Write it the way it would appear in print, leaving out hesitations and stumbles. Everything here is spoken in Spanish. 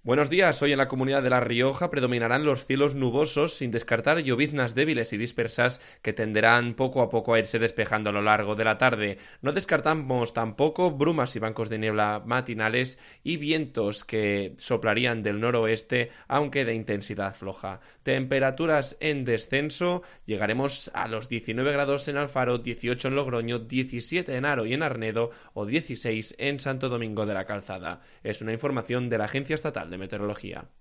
Buenos días, hoy en la Comunidad de La Rioja predominarán los cielos nubosos sin descartar lloviznas débiles y dispersas que tenderán poco a poco a irse despejando a lo largo de la tarde. No descartamos tampoco brumas y bancos de niebla matinales y vientos que soplarían del noroeste, aunque de intensidad floja. Temperaturas en descenso, llegaremos a los 19 grados en Alfaro, 18 en Logroño, 17 en Haro y en Arnedo o 16 en Santo Domingo de la Calzada. Es una información de la Agencia Estatal de Meteorología.